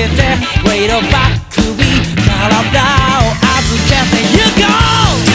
けてウェイトバックビ体を預けて You go